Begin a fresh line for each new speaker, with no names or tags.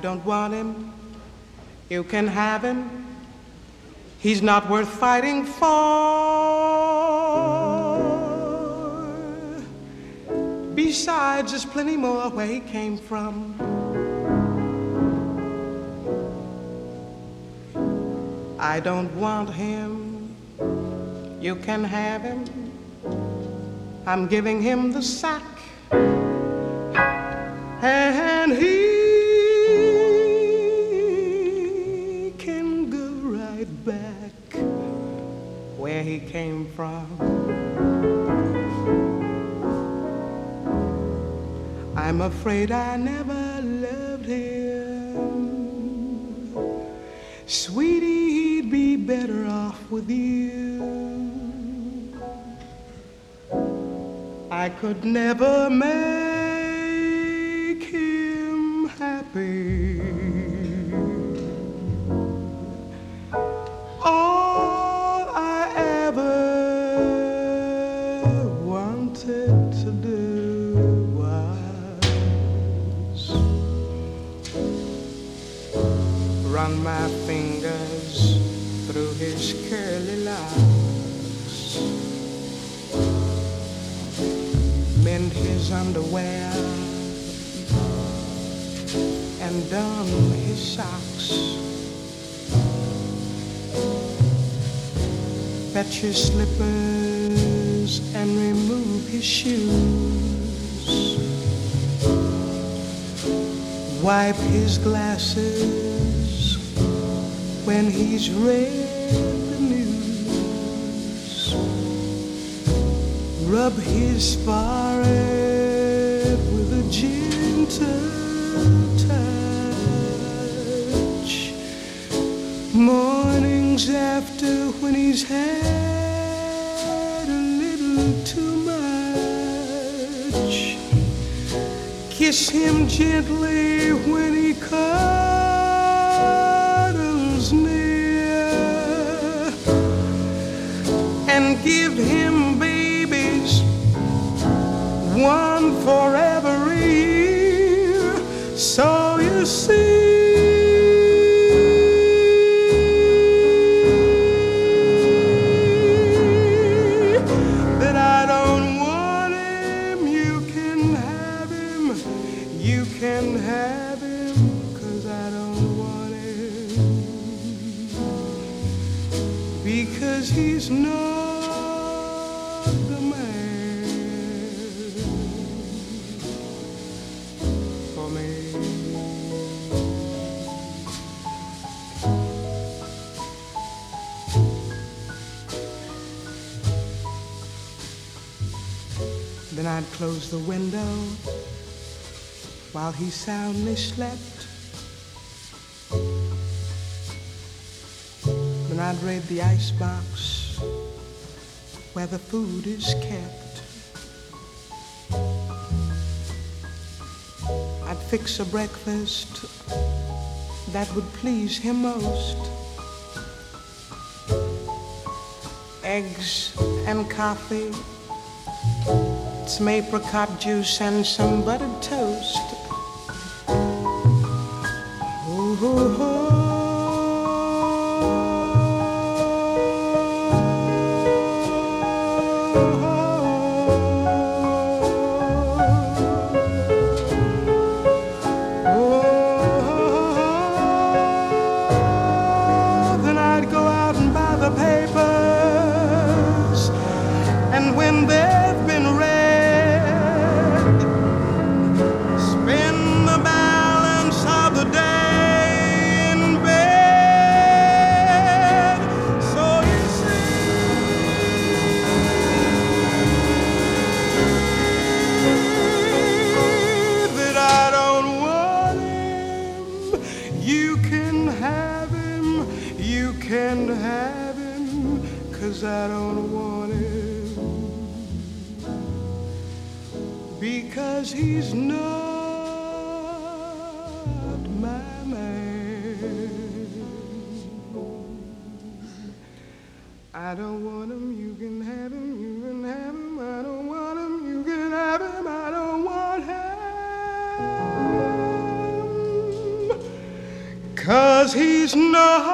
don't want him. You can have him. He's not worth fighting for. Besides, there's plenty more where he came from. I don't want him. You can have him. I'm giving him the sack. And he can go right back where he came from. I'm afraid I never loved him. Sweetie, he'd be better off with you. I could never make him happy. All I ever wanted to do was run my fingers through his curly locks, mend his underwear and darn his socks, fetch his slippers and remove his shoes, wipe his glasses when he's read the news, rub his forehead with a gentle touch, mornings after when he's had a little too much, kiss him gently when he cuddles near, and give him babies, one for every year. So you see that I don't want him. You can have him. You can have him, 'cause I don't want him. Because he's not the man for me. Then I'd close the window while he soundly slept. Then I'd raid the icebox where the food is kept. I'd fix a breakfast that would please him most. Eggs and coffee, some apricot juice and some buttered toast. Oh, oh, oh. Then I'd go out and buy the papers, and when they've been read, spend the balance of the day in bed. So you see that I don't want him. You can have him. You can have him, 'cause I don't want him. Because he's not my man. I don't want him, you can have him, you can have him. I don't want him, you can have him, I don't want him. 'cause he's not